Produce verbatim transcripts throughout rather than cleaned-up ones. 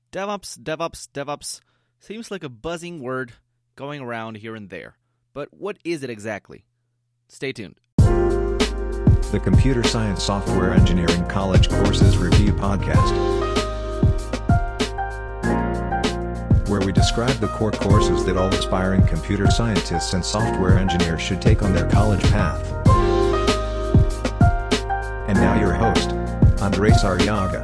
DevOps, DevOps, DevOps seems like a buzzing word going around here and there. But what is it exactly? Stay tuned. The Computer Science Software Engineering College Courses Review Podcast, where we describe the core courses that all aspiring computer scientists and software engineers should take on their college path. And now your host, Andres Arriaga.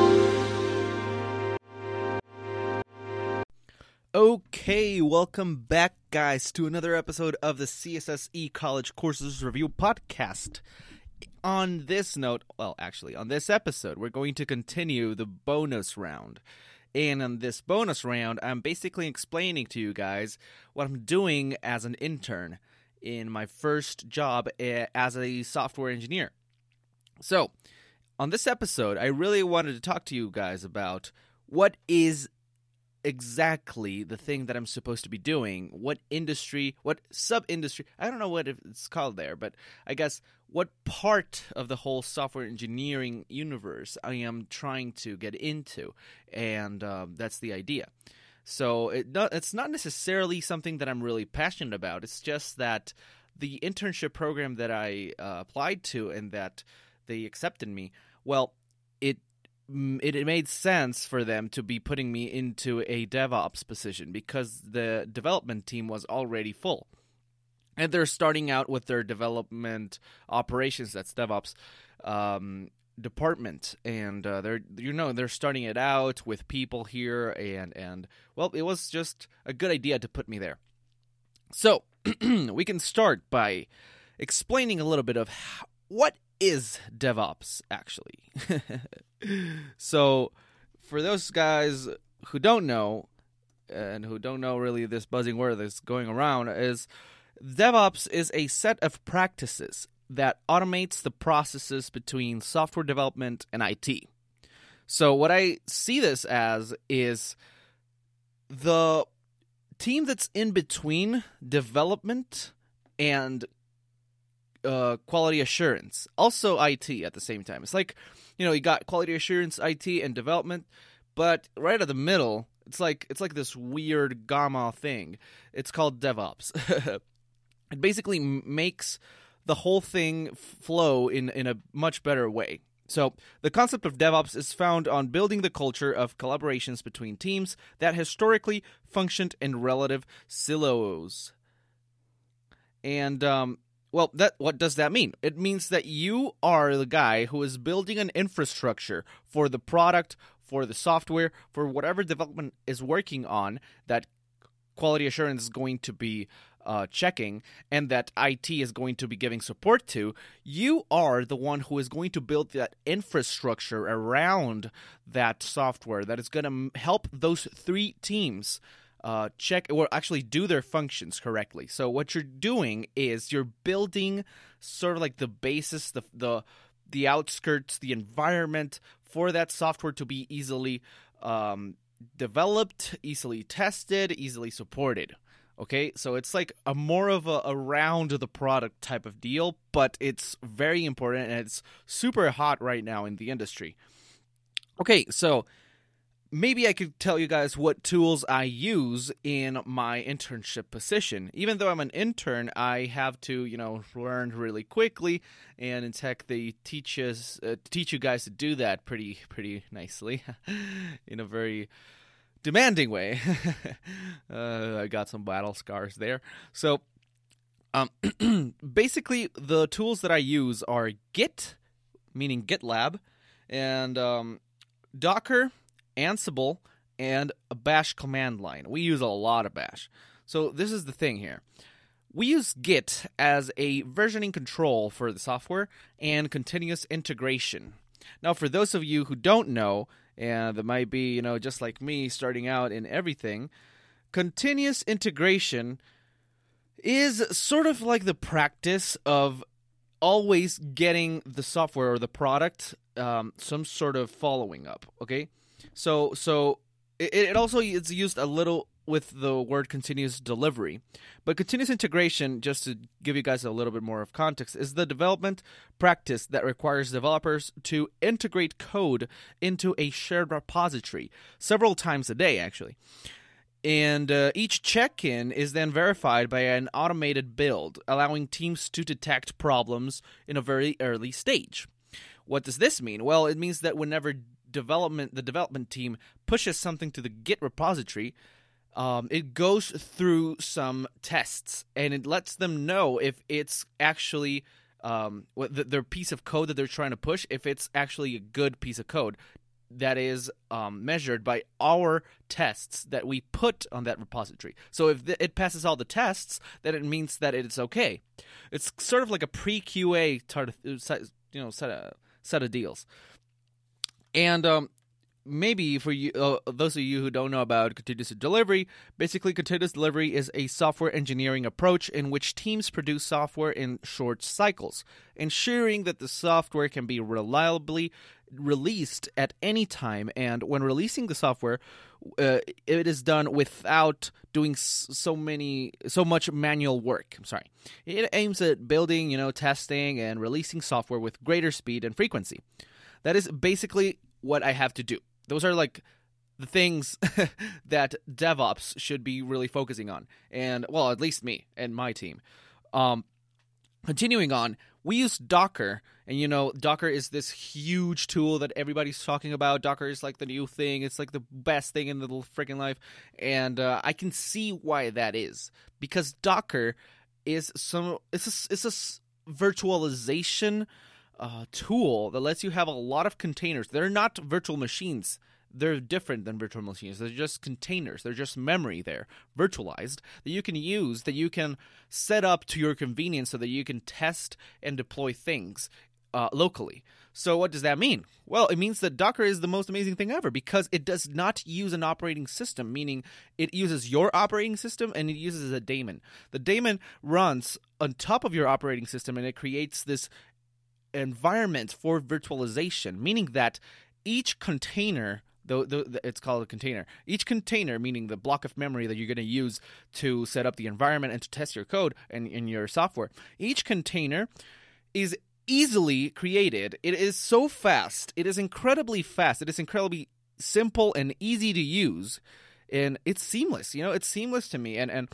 Okay, welcome back, guys, to another episode of the C S S E College Courses Review Podcast. On this note, well, actually, on this episode, we're going to continue the bonus round. And on this bonus round, I'm basically explaining to you guys what I'm doing as an intern in my first job as a software engineer. So, on this episode, I really wanted to talk to you guys about what is exactly the thing that I'm supposed to be doing, what industry, what sub-industry, I don't know what it's called there, but I guess what part of the whole software engineering universe I am trying to get into, and um, that's the idea. So it not, it's not necessarily something that I'm really passionate about, it's just that the internship program that I uh, applied to and that they accepted me, well, it It, it made sense for them to be putting me into a DevOps position because the development team was already full. And they're starting out with their development operations, that's DevOps, um, department. And uh, they're, you know, they're starting it out with people here. And, and, well, it was just a good idea to put me there. So, we can start by explaining a little bit of how, what is DevOps, actually. So, for those guys who don't know, and who don't know really this buzzing word that's going around, is DevOps is a set of practices that automates the processes between software development and I T. So, what I see this as is the team that's in between development and Uh, quality assurance, also I T at the same time. It's like, you know, you got quality assurance, I T, and development, but right at the middle, it's like it's like this weird gamma thing. It's called DevOps. It basically makes the whole thing flow in, in a much better way. So, the concept of DevOps is found on building the culture of collaborations between teams that historically functioned in relative silos. And, um, Well, that what does that mean? It means that you are the guy who is building an infrastructure for the product, for the software, for whatever development is working on that quality assurance is going to be uh, checking and that I T is going to be giving support to. You are the one who is going to build that infrastructure around that software that is going to help those three teams Uh, check or actually do their functions correctly. So what you're doing is you're building sort of like the basis, the the the outskirts, the environment for that software to be easily um, developed, easily tested, easily supported. Okay, so it's like a more of a around the product type of deal, but it's very important and it's super hot right now in the industry. Okay, so maybe I could tell you guys what tools I use in my internship position. Even though I'm an intern, I have to, you know, learn really quickly, and in tech they teach us, uh, teach you guys to do that pretty, pretty nicely, in a very demanding way. uh, I got some battle scars there. So, um, basically, the tools that I use are Git, meaning GitLab, and um, Docker, Ansible, and a Bash command line. We use a lot of Bash. So this is the thing here. We use Git as a versioning control for the software and continuous integration. Now, for those of you who don't know, and that might be, you know, just like me starting out in everything, continuous integration is sort of like the practice of always getting the software or the product um, some sort of following up, okay? So, so it, it also is used a little with the word continuous delivery. But continuous integration, just to give you guys a little bit more of context, is the development practice that requires developers to integrate code into a shared repository several times a day, actually. And uh, each check-in is then verified by an automated build, allowing teams to detect problems in a very early stage. What does this mean? Well, it means that whenever development, the development team pushes something to the Git repository, um, it goes through some tests, and it lets them know if it's actually um, what the, their piece of code that they're trying to push, if it's actually a good piece of code that is um, measured by our tests that we put on that repository. So if th- it passes all the tests, then it means that it's okay. It's sort of like a pre-Q A tar- you know, set of, set of deals. And um, maybe for you, uh, those of you who don't know about continuous delivery, basically continuous delivery is a software engineering approach in which teams produce software in short cycles, ensuring that the software can be reliably released at any time. And when releasing the software, uh, it is done without doing so many, so much manual work. I'm sorry. It aims at building, you know, testing and releasing software with greater speed and frequency. That is basically what I have to do. Those are like the things that DevOps should be really focusing on. And, well, at least me and my team. Um, continuing on, we use Docker, and you know, Docker is this huge tool that everybody's talking about. Docker is like the new thing. It's like the best thing in the freaking life, and uh, I can see why that is, because Docker is some it's a, it's a virtualization uh, tool that lets you have a lot of containers. They're not virtual machines. They're different than virtual machines. They're just containers. They're just memory there, virtualized, that you can use, that you can set up to your convenience so that you can test and deploy things uh, locally. So what does that mean? Well, it means that Docker is the most amazing thing ever because it does not use an operating system, meaning it uses your operating system and it uses a daemon. The daemon runs on top of your operating system and it creates this environment for virtualization, meaning that each container... The, the, it's called a container. Each container, meaning the block of memory that you're going to use to set up the environment and to test your code and in your software, each container is easily created. It is so fast. It is incredibly fast. It is incredibly simple and easy to use, and it's seamless. You know, it's seamless to me, and and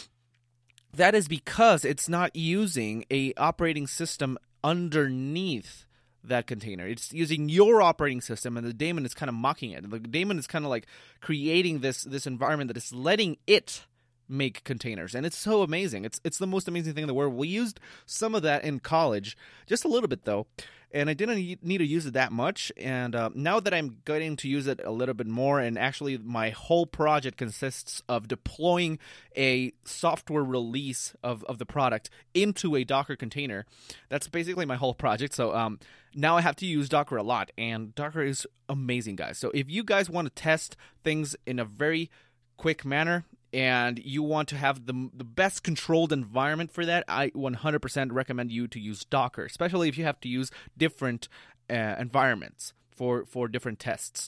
that is because it's not using a operating system underneath that container. It's using your operating system, and the daemon is kind of mocking it. The daemon is kind of like creating this this environment that is letting it make containers, and it's so amazing. It's it's the most amazing thing in the world. We used some of that in college, just a little bit though, and I didn't need to use it that much. And uh, now that I'm getting to use it a little bit more, and actually my whole project consists of deploying a software release of, of the product into a Docker container. That's basically my whole project. So um, now I have to use Docker a lot, and Docker is amazing, guys. So if you guys want to test things in a very quick manner, and you want to have the the best controlled environment for that, I one hundred percent recommend you to use Docker, especially if you have to use different uh, environments for, for different tests.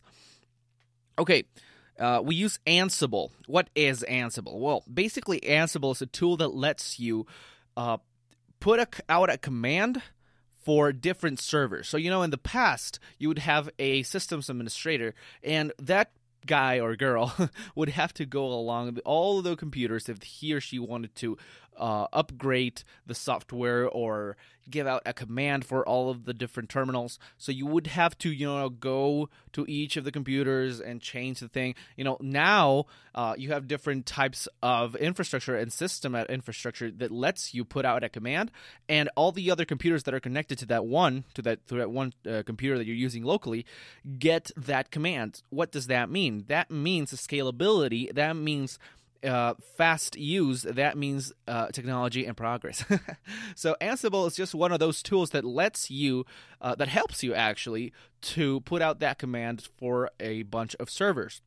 Okay, uh, we use Ansible. What is Ansible? Well, basically Ansible is a tool that lets you uh, put a, out a command for different servers. So, you know, in the past, you would have a systems administrator, and that guy or girl would have to go along all of the computers if he or she wanted to uh, upgrade the software or give out a command for all of the different terminals. So you would have to, you know, go to each of the computers and change the thing. You know, now uh, you have different types of infrastructure and system infrastructure that lets you put out a command, and all the other computers that are connected to that one, to that, to that one uh, computer that you're using locally, get that command. What does that mean? That means scalability. That means Uh, fast use. That means uh, technology and progress. So Ansible is just one of those tools that lets you, uh, that helps you actually to put out that command for a bunch of servers.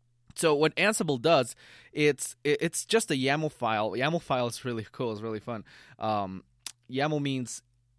So what Ansible does, it's it's just a YAML file. YAML file is really cool. It's really fun. Um, YAML means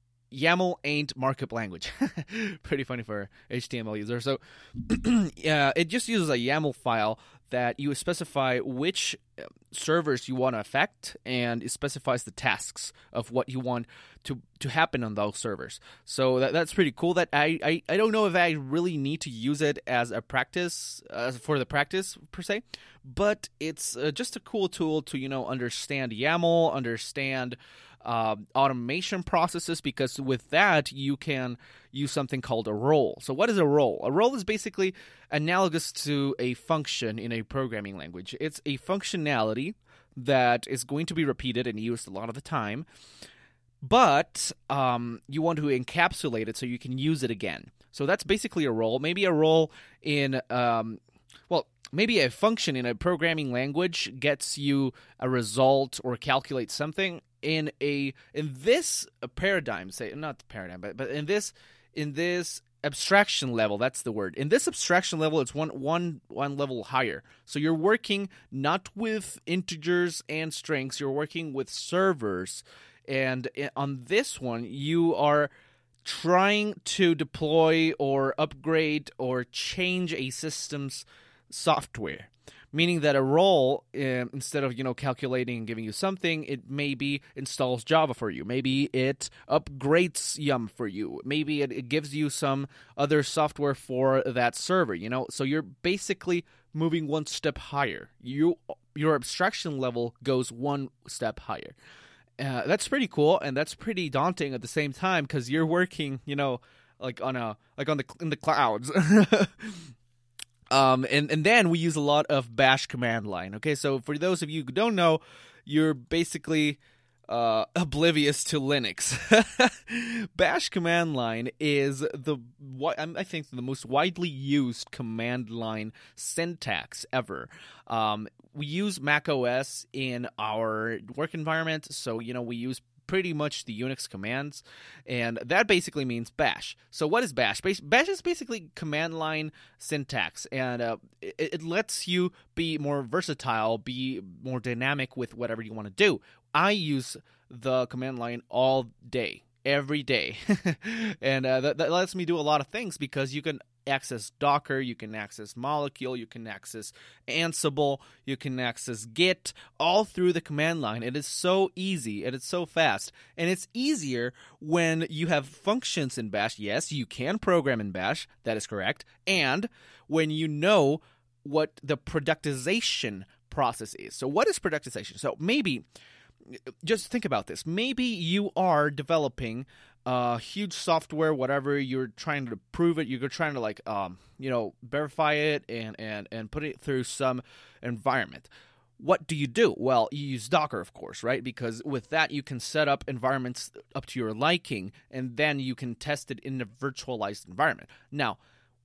YAML ain't markup language. Pretty funny for H T M L users. So yeah, it just uses a YAML file that you specify which servers you want to affect, and it specifies the tasks of what you want to, to happen on those servers. So that, that's pretty cool. That I, I, I don't know if I really need to use it as a practice, uh, for the practice per se, but it's uh, just a cool tool to, you know, understand YAML, understand Uh, automation processes, because with that you can use something called a role. So what is a role? A role is basically analogous to a function in a programming language. It's a functionality that is going to be repeated and used a lot of the time, but um, you want to encapsulate it so you can use it again. So that's basically a role. Maybe a role in um, well, maybe a function in a programming language gets you a result or calculates something. In a in this paradigm, say not the paradigm, but but in this in this abstraction level, that's the word. In this abstraction level, it's one one one level higher. So you're working not with integers and strings. You're working with servers, and on this one, you are trying to deploy or upgrade or change a system's software. Meaning that a role, uh, instead of, you know, calculating and giving you something, it maybe installs Java for you. Maybe it upgrades Yum for you. Maybe it, it gives you some other software for that server, you know? So you're basically moving one step higher. You Your abstraction level goes one step higher. Uh, that's pretty cool, and that's pretty daunting at the same time, because you're working, you know, like on a like on the in the clouds. Um, and, and then we use a lot of bash command line. Okay, so for those of you who don't know, you're basically uh, oblivious to Linux. Bash command line is the I think the most widely used command line syntax ever. Um, we use macOS in our work environment, so you know we use pretty much the Unix commands, and that basically means bash. So what is bash? Bash is basically command line syntax, and uh, it, it lets you be more versatile, be more dynamic with whatever you want to do. I use the command line all day, every day, and uh, that, that lets me do a lot of things, because you can access Docker, you can access Molecule, you can access Ansible, you can access Git, all through the command line. It is so easy, and it's so fast. And it's easier when you have functions in Bash. Yes, you can program in Bash, that is correct. And when you know what the productization process is. So what is productization? So maybe, just think about this. Maybe you are developing uh, huge software, whatever, you're trying to prove it, you're trying to like, um, you know, verify it and, and, and put it through some environment. What do you do? Well, you use Docker, of course, right? Because with that, you can set up environments up to your liking, and then you can test it in a virtualized environment. Now,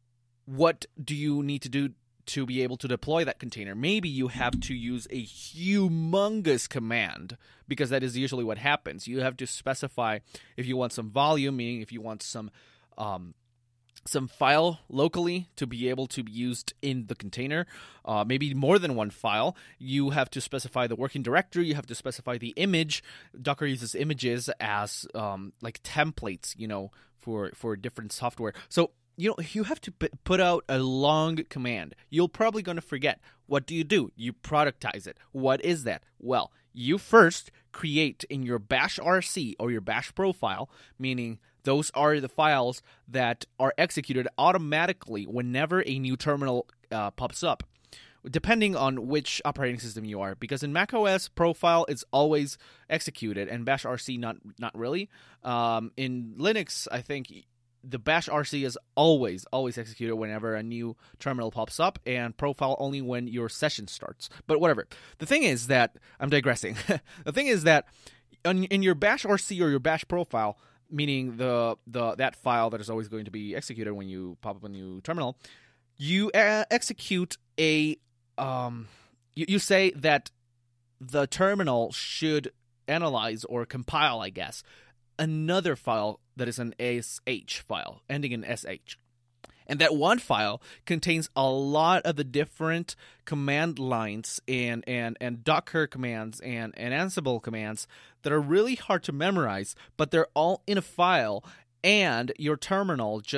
what do you need to do to be able to deploy that container? Maybe you have to use a humongous command, because that is usually what happens. You have to specify if you want some volume, meaning if you want some um, some file locally to be able to be used in the container, uh, maybe more than one file. You have to specify the working directory. You have to specify the image. Docker uses images as um, like templates, you know, for for different software. So you know, you have to p- put out a long command. You're probably going to forget. What do you do? You productize it. What is that? Well, you first create in your bash R C or your bash profile, meaning those are the files that are executed automatically whenever a new terminal uh, pops up, depending on which operating system you are. Because in macOS, profile is always executed, and bash R C not not really. Um, in Linux, I think the bash R C is always, always executed whenever a new terminal pops up, and profile only when your session starts. But whatever. The thing is that, I'm digressing. The thing is that in, in your bash R C or your bash profile, meaning the the that file that is always going to be executed when you pop up a new terminal, you uh, execute a, um, you, you say that the terminal should analyze or compile, I guess, another file that is an S H file, ending in S H. And that one file contains a lot of the different command lines and, and, and Docker commands and, and Ansible commands that are really hard to memorize, but they're all in a file, and your terminal just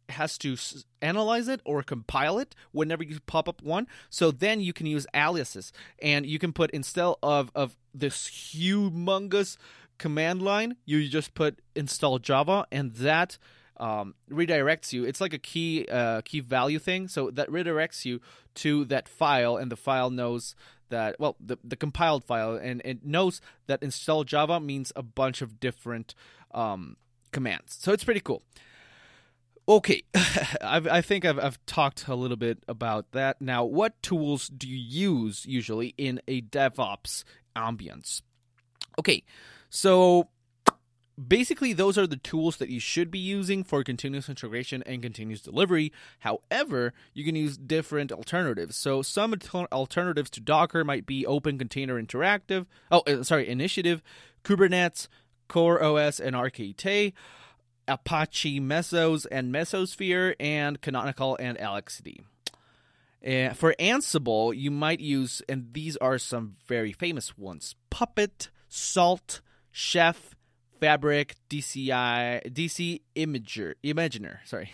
has to s- analyze it or compile it whenever you pop up one. So then you can use aliases, and you can put, instead of, of this humongous command line, you just put install Java, and that um, redirects you. It's like a key uh, key value thing. So that redirects you to that file, and the file knows that, well, the, the compiled file, and it knows that install Java means a bunch of different um, commands. So it's pretty cool. Okay, I've, I think I've, I've talked a little bit about that. Now, what tools do you use usually in a DevOps ambience? Okay, so basically those are the tools that you should be using for continuous integration and continuous delivery. However, you can use different alternatives. So some alternatives to Docker might be Open Container Interactive, oh, sorry, Initiative, Kubernetes, CoreOS, and Arcade, Apache Mesos and Mesosphere, and Canonical and L X D. Uh, for Ansible, you might use, and these are some very famous ones, Puppet, Salt, Chef, Fabric, D C I, D C Imager, Imaginer, sorry,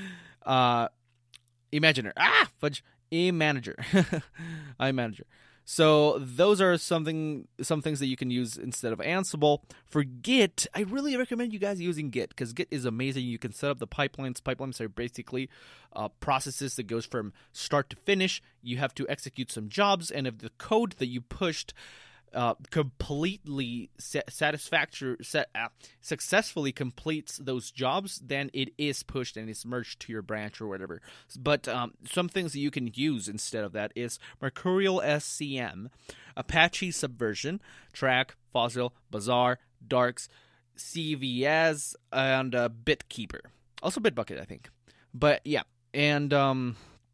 uh, Imaginer, ah, fudge, Imanager, Imanager. So those are something, some things that you can use instead of Ansible. For Git, I really recommend you guys using Git, because Git is amazing. You can set up the pipelines. Pipelines are basically uh, processes that goes from start to finish. You have to execute some jobs, and if the code that you pushed Uh, completely satisfactory, uh, successfully completes those jobs, then it is pushed and it's merged to your branch or whatever. But um, some things that you can use instead of that is Mercurial S C M, Apache Subversion, Track, Fossil, Bazaar, Darks, C V S, and uh, Bitkeeper. Also Bitbucket, I think. But yeah, and um,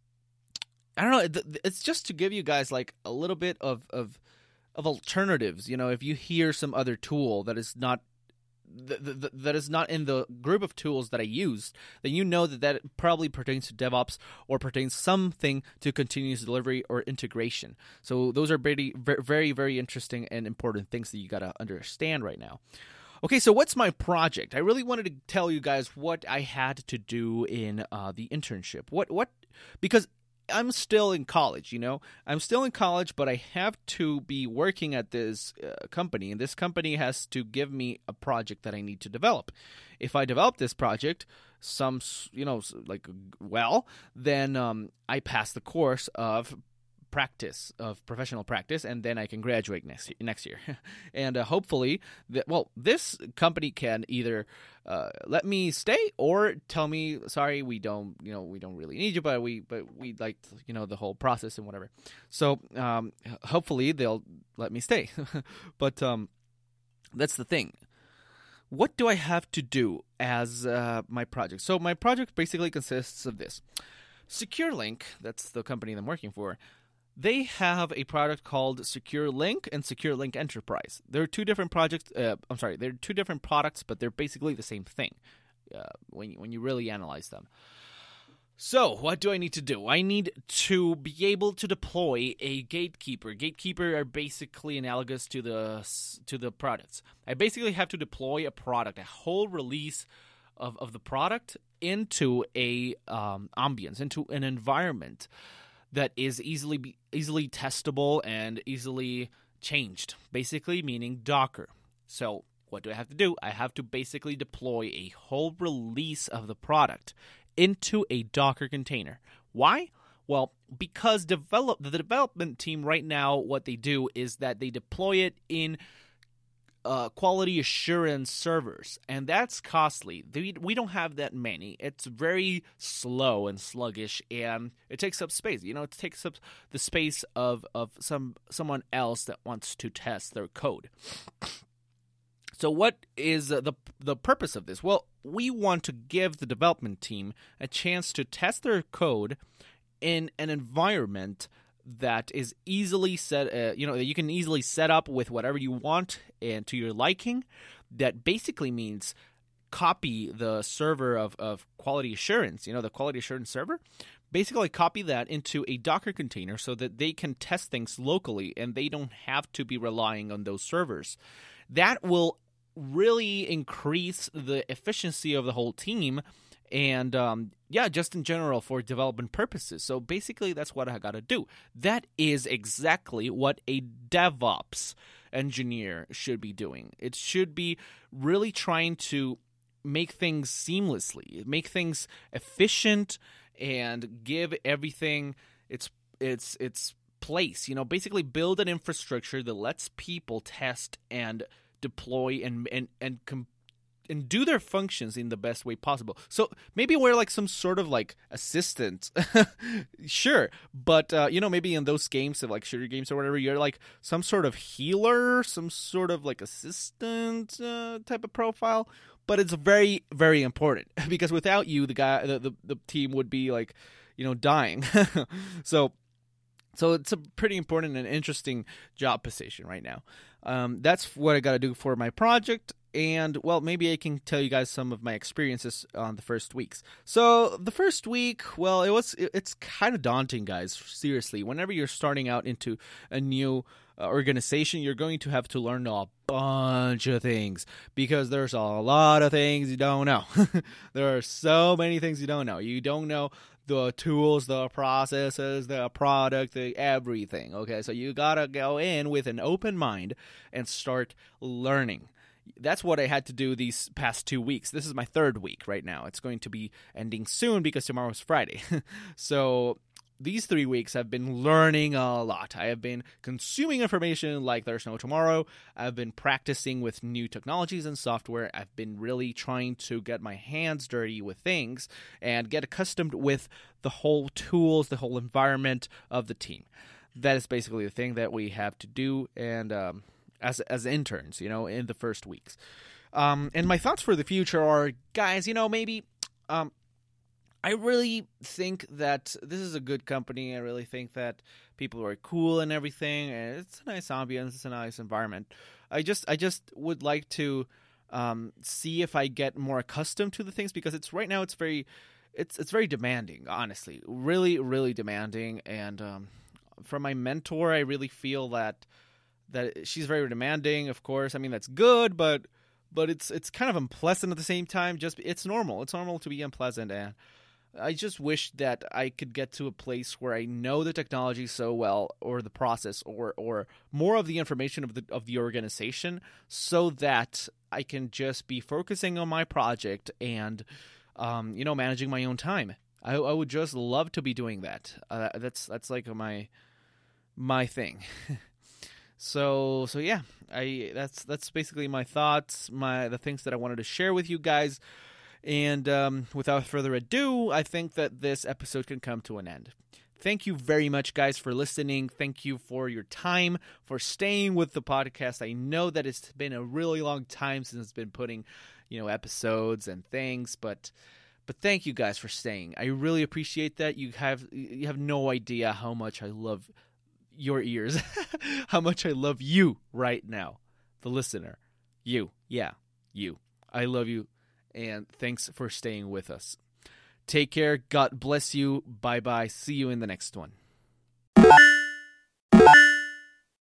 I don't know. It's just to give you guys like a little bit of of. of alternatives. You know, if you hear some other tool that is not th- th- that is not in the group of tools that I used, then you know that that probably pertains to DevOps or pertains something to continuous delivery or integration. So those are very, very, very interesting and important things that you got to understand right now. Okay, so what's my project? I really wanted to tell you guys what I had to do in uh, the internship. What what because I'm still in college, you know. I'm still in college, but I have to be working at this uh, company, and this company has to give me a project that I need to develop. If I develop this project, some, you know, like, well, then um, I pass the course of practice, of professional practice, and then I can graduate next next year. and uh, hopefully, that, well, this company can either uh, let me stay or tell me, sorry, we don't, you know, we don't really need you, but we, but we like, you know, the whole process and whatever. So um, hopefully they'll let me stay. but um, that's the thing. What do I have to do as uh, my project? So my project basically consists of this. SecureLink, that's the company I'm working for, they have a product called SecureLink and SecureLink Enterprise. They're two different projects. Uh, I'm sorry, they're two different products, but they're basically the same thing uh, when you, when you really analyze them. So, what do I need to do? I need to be able to deploy a gatekeeper. Gatekeeper are basically analogous to the to the products. I basically have to deploy a product, a whole release of, of the product into a um, ambience, into an environment that is easily be, easily testable and easily changed, basically meaning Docker. So what do I have to do? I have to basically deploy a whole release of the product into a Docker container. Why? Well, because develop the development team right now, what they do is that they deploy it in Uh, quality assurance servers, and that's costly. They, we don't have that many. It's very slow and sluggish, and it takes up space. You know, it takes up the space of, of some someone else that wants to test their code. So what is uh, the the purpose of this? Well, we want to give the development team a chance to test their code in an environment that is easily set, uh, you know, you can easily set up with whatever you want and to your liking. That basically means copy the server of, of quality assurance, you know, the quality assurance server. Basically copy that into a Docker container so that they can test things locally and they don't have to be relying on those servers. That will really increase the efficiency of the whole team and um, yeah, just in general for development purposes. So basically, that's what I got to do. That is exactly what a DevOps engineer should be doing. It should be really trying to make things seamlessly, make things efficient, and give everything its its its place. You know, basically build an infrastructure that lets people test and deploy and and and com- and do their functions in the best way possible. So maybe we're like some sort of like assistant, sure, but uh, you know, maybe in those games, like shooter games or whatever, you're like some sort of healer, some sort of like assistant uh, type of profile. But it's very, very important because without you, the guy, the the, the team would be like, you know, dying. so. So it's a pretty important and interesting job position right now. Um, that's what I got to do for my project. And, well, maybe I can tell you guys some of my experiences on the first weeks. So the first week, well, it was it's kind of daunting, guys. Seriously, whenever you're starting out into a new uh, organization, you're going to have to learn a bunch of things because there's a lot of things you don't know. There are so many things you don't know. You don't know the tools, the processes, the product, the everything, okay? So you gotta go in with an open mind and start learning. That's what I had to do these past two weeks. This is my third week right now. It's going to be ending soon because tomorrow's Friday. So these three weeks I've been learning a lot. I have been consuming information like there's no tomorrow. I've been practicing with new technologies and software. I've been really trying to get my hands dirty with things and get accustomed with the whole tools, the whole environment of the team. That is basically the thing that we have to do and um, as as interns, you know, in the first weeks. Um, and my thoughts for the future are, guys, you know, maybe... Um, I really think that this is a good company. I really think that people are cool and everything, and it's a nice ambience. It's a nice environment. I just, I just would like to um, see if I get more accustomed to the things because it's right now. It's very, it's it's very demanding. Honestly, really, really demanding. And um, from my mentor, I really feel that that she's very demanding. Of course, I mean that's good, but but it's it's kind of unpleasant at the same time. Just it's normal. It's normal to be unpleasant and. I just wish that I could get to a place where I know the technology so well, or the process, or or more of the information of the of the organization, so that I can just be focusing on my project and, um, you know, managing my own time. I, I would just love to be doing that. Uh, that's that's like my my thing. so so yeah, I that's that's basically my thoughts, my the things that I wanted to share with you guys. And um, without further ado, I think that this episode can come to an end. Thank you very much, guys, for listening. Thank you for your time, for staying with the podcast. I know that it's been a really long time since it's been putting, you know, episodes and things, but but thank you guys for staying. I really appreciate that. You have you have no idea how much I love your ears, how much I love you right now, the listener. You, yeah, you. I love you. And thanks for staying with us. Take care. God bless you. Bye-bye. See you in the next one.